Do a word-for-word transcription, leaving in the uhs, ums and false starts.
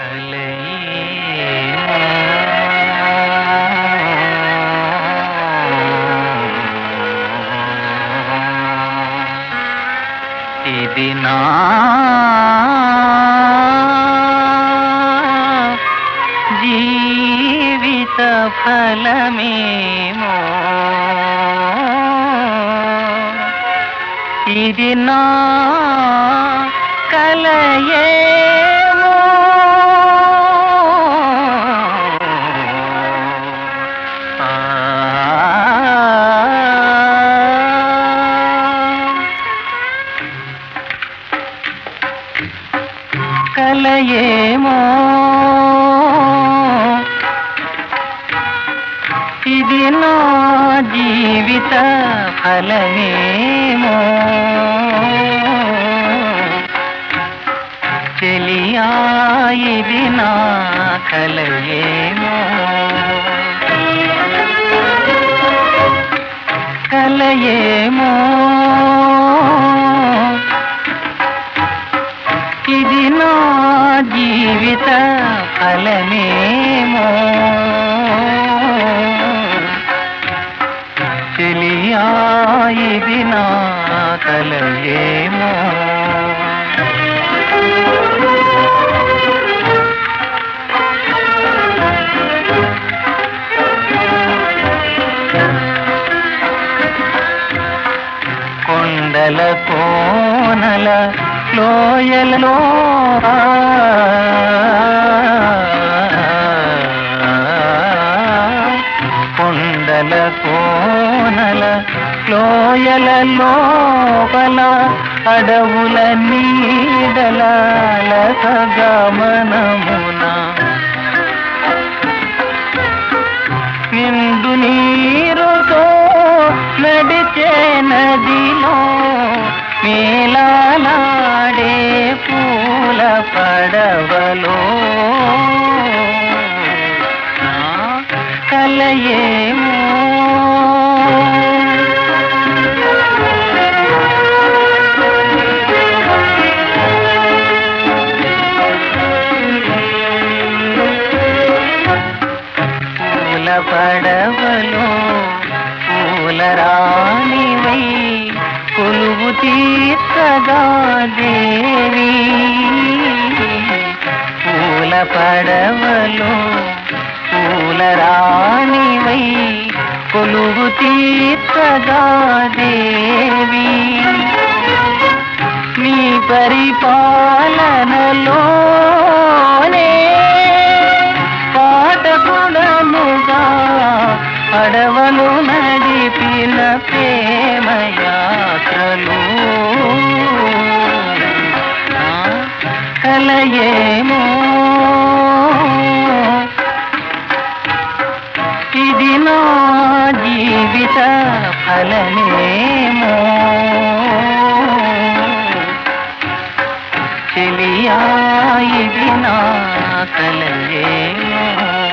ఇది నా జీవిత ఫలమేమో, ఇది నా కలయేమో, కలయేమో ఇది నా జీవిత ఫలమేమో, చెలియా ఇది నా కలయేమో, కలయేమో ఇది నా జీవిత ఫలమేమో, చెలియా ఇది నా కలయేమో. కొండల కోనల లోయలలో కొండల కోనల లోయల లోపల అడవుల నీడల గమనమున నిండు నీరుతో నడిచే నదిలో మేలాడే పూల పడవలో కలయేమో, పూల పడవలో పూల రాణివై కొలువు తీర్చగా దేవి, పూల పడవలో పూల రాణివై కొలువు తీర్చగా దేవి, నీ పరిపాలనలోనే పాఠకుడముగా అడవలు నడిపిన ప్రేమయాత్రలు కలయేమో, ఇది నా జీవిత ఫలమేమో, చెలియా ఇది నా కలయేమో.